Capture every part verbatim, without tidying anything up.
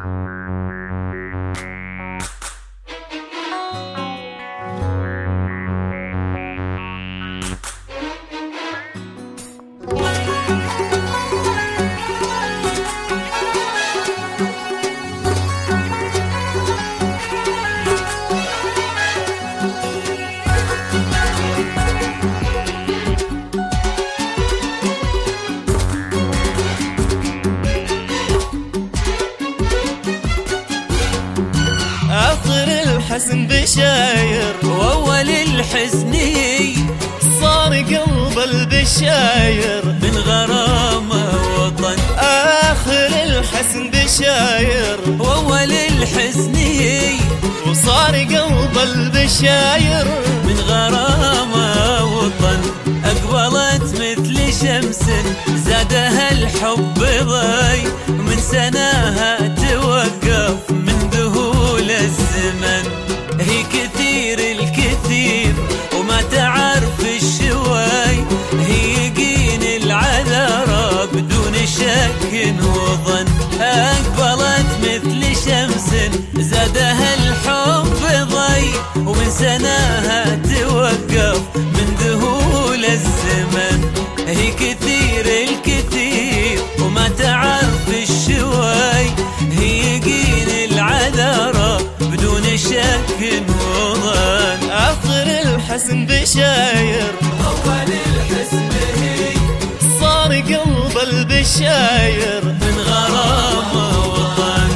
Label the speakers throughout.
Speaker 1: الحزن بشاير
Speaker 2: وأول الحزني
Speaker 1: صار قلب البشاير
Speaker 2: من غرامة وطن.
Speaker 1: آخر الحزن بشاير
Speaker 2: وأول الحزني
Speaker 1: وصار قلب البشاير
Speaker 2: من غرامة وطن. أقبلت مثل شمس زادها الحب ضي، من سناها توقف من ذهول الزمن. هي كثير الكثير وما تعرف الشوي، هي يقين العذارى بدون شك وظن. أقبلت مثل شمس زادها الحب ضي، ومن سناها توقف من ذهول الزمن. هي كثير الكثير وما تعرف الشوي، هي يقين العذارى بدون شك وظن.
Speaker 1: آخر الحزن بشاير
Speaker 2: أول الحزن هي
Speaker 1: صار قلب البشاير
Speaker 2: من غرامة وطن.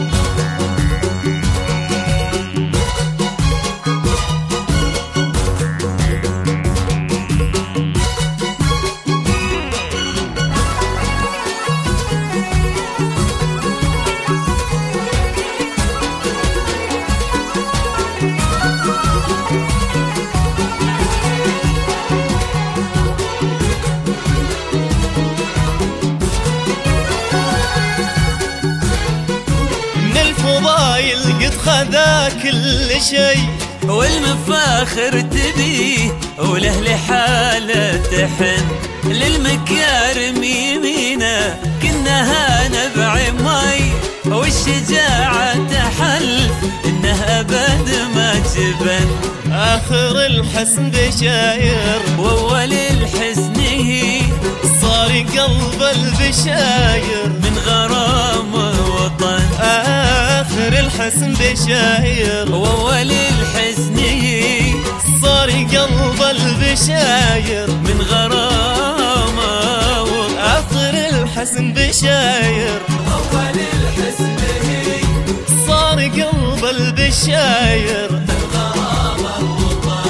Speaker 1: الفضايل قد خذا كل شي،
Speaker 2: والمفاخر تبيه وله لحاله تحن. للمكارم يمينه كنها نبع مي، والشجاعة تحلف انه ابد ما جبن.
Speaker 1: آخر الحزن بشاير
Speaker 2: واول الحزن هي
Speaker 1: صار قلب البشاير
Speaker 2: من غرامة وطن.
Speaker 1: آخر الحزن بشاير
Speaker 2: واول الحزن هي
Speaker 1: صار قلب البشاير
Speaker 2: من غرامة وطن.
Speaker 1: آخر الحزن بشاير
Speaker 2: اول الحزن هي
Speaker 1: صار قلب البشاير
Speaker 2: من غرامة وطن.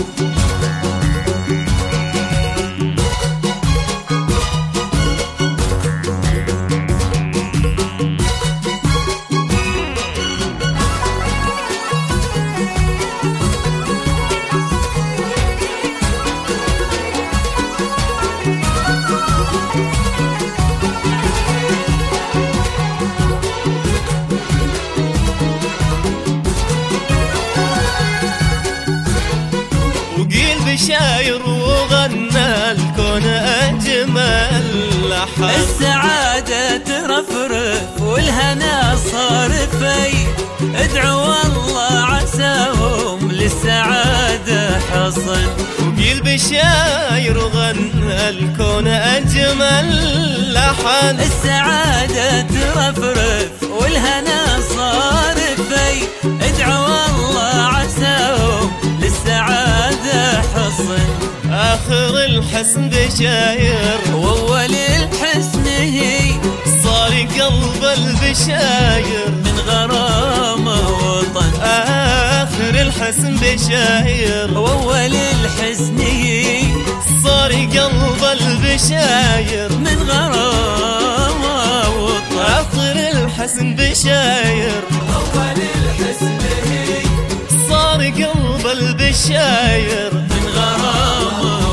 Speaker 1: بشاير وغنى الكون أجمل لحن.
Speaker 2: السعادة ترفرف والهنا صار في، ادعوا الله عساهم للسعادة حصن.
Speaker 1: وقيل بشاير وغنى الكون أجمل لحن.
Speaker 2: السعادة ترفرف والهنا صار في، ادعوا الله عساهم للسعادة حصن.
Speaker 1: آخر الحزن بشاير
Speaker 2: وأول الحزن هي
Speaker 1: صار قلب البشاير
Speaker 2: من غرامة وطن.
Speaker 1: آخر الحزن بشاير
Speaker 2: وأول الحزن هي
Speaker 1: صار قلب البشاير
Speaker 2: من غرامة وطن.
Speaker 1: آخر الحزن بشاير
Speaker 2: أول الحزن هي
Speaker 1: صار قلب البشاير
Speaker 2: من غرامة